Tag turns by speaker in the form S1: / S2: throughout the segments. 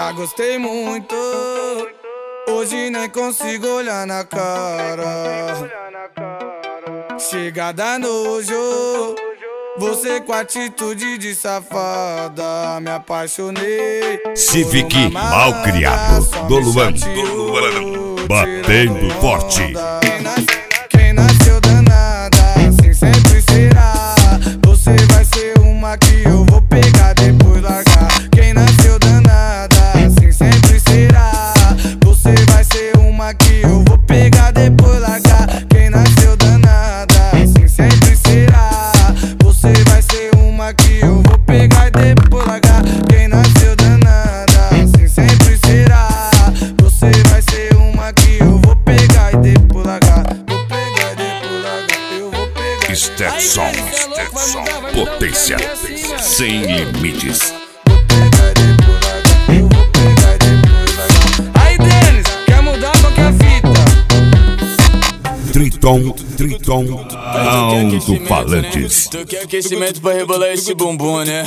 S1: Já gostei muito, hoje nem consigo olhar na cara. Chega da nojo, você com atitude de safada. Me apaixonei.
S2: Civic Malcriado do Luan, batendo forte.
S1: Quem nasceu danada, assim sempre será. Você vai ser uma que eu vou pegar, depois largar. Quem nasceu danada, assim sempre será. Você vai ser uma que eu vou pegar, depois largar. Quem nasceu danada, assim sempre será. Você vai ser uma que eu vou pegar e depois largar. Quem nasceu danada, assim sempre será. Você vai ser uma que eu vou pegar e depois largar. Vou pegar e depois largar. Eu vou pegar.
S2: Stetson, potência sem limites.
S1: Aí, Denis, quer mudar qualquer fita?
S2: Triton, alto-falantes.
S3: Tu quer aquecimento pra rebolar esse bumbum, né?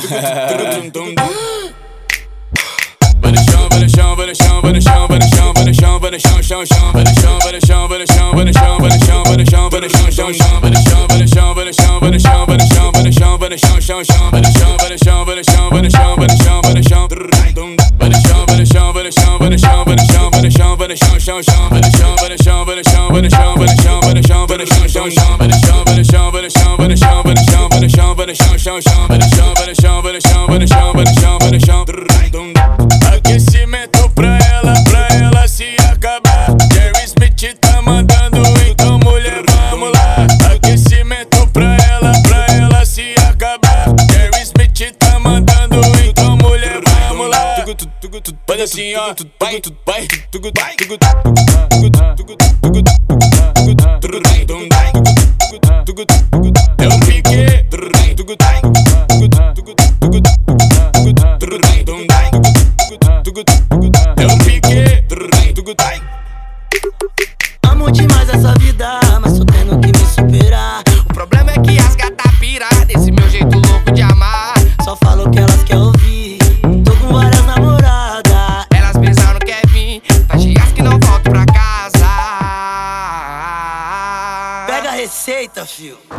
S3: Vai no chão, vai no chão, vai no chão, vai no chão, vai no chão, vai no chão, vai no chão, chão, chão, vai no chão, vai no chão, vai no chão, vai no chão, vai no chão, vai no chão, vai no chão, chão, chão, vai no chão, vai no chão, vai no chão, vai no chão, vai no chão, vai no chão, vai no chão, chão, chão, vai no chão, vai no chão, vai no chão, vai no chão, vai no chão, vai no chão, vai no chão, vai no chão, vai no chão, vai no chão, vai no chão, vai no chão, vai no chão, chão, chão, vai no chão, vai no chão, vai no chão, vai no chão, vai no chão, vai no chão, vai no chão, chão, chão, vai no chão, vai no chão, vai no chão, vai no chão, vai no chão, vai no chão, vai no chão, chão, chão, vai no chão, vai no chão, vai no chão, vai no chão, vai no chão, vai no chão. Aquecimento pra ela se acabar. Jerry Smith tá mandando, então mulher, vamos lá. Aquecimento pra ela se acabar. Jerry Smith tá mandando, então mulher, vamos lá. Faz assim, ó, vai, vai, é o pique. É o pique.
S4: Amo demais essa vida, mas tô tendo que me superar.
S5: O problema é que as gatas piram desse meu jeito louco de amar.
S4: Só falo o que elas querem ouvir. Tô com várias namoradas.
S5: Elas pensaram que quer vir, faz dias que não volto pra casa.
S4: Pega a receita, fio.